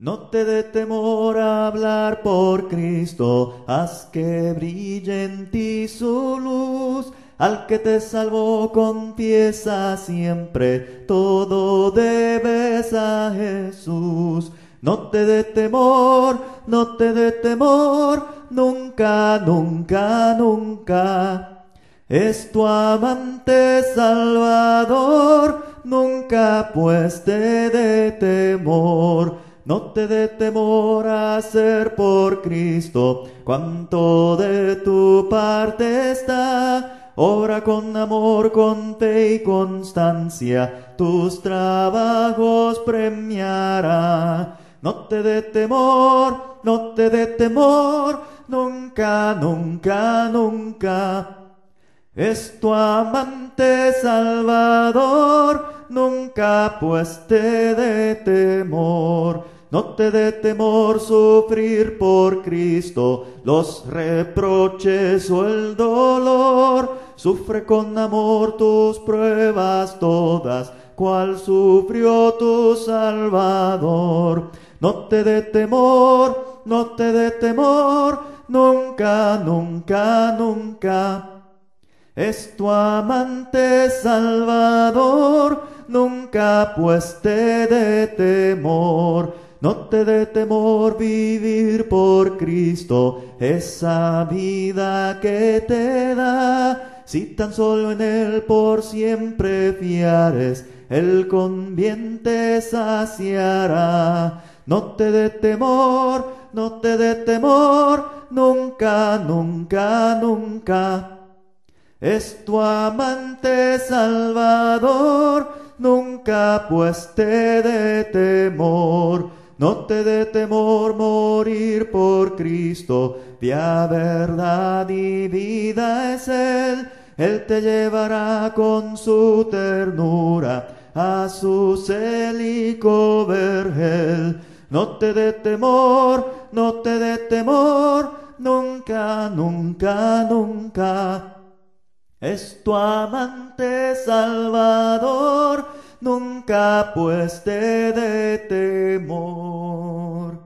No te dé temor a hablar por Cristo, haz que brille en ti su luz. Al que te salvó confiesa siempre, todo debes a Jesús. No te dé temor, no te dé temor, nunca, nunca, nunca. Es tu amante Salvador, nunca pues te dé temor. No te dé temor a hacer por Cristo cuanto de tu parte está. Obra con amor, con fe y constancia, tus trabajos premiará. No te dé temor, no te dé temor, nunca, nunca, nunca. Es tu amante Salvador, nunca pues te dé temor. No te dé temor sufrir por Cristo los reproches o el dolor. Sufre con amor tus pruebas todas, cual sufrió tu Salvador. No te dé temor, no te dé temor, nunca, nunca, nunca. Es tu amante Salvador, nunca pues te dé temor. No te dé temor vivir por Cristo, esa vida que te da. Si tan solo en Él por siempre fiares, Él con bien te saciará. No te dé temor, no te dé temor, nunca, nunca, nunca. Es tu amante Salvador, nunca pues te dé temor. No te dé temor morir por Cristo, vía verdad y vida es Él. Él te llevará con su ternura a su célico vergel. No te dé temor, no te dé temor, nunca, nunca, nunca. Es tu amante Salvador, nunca pues te dé temor.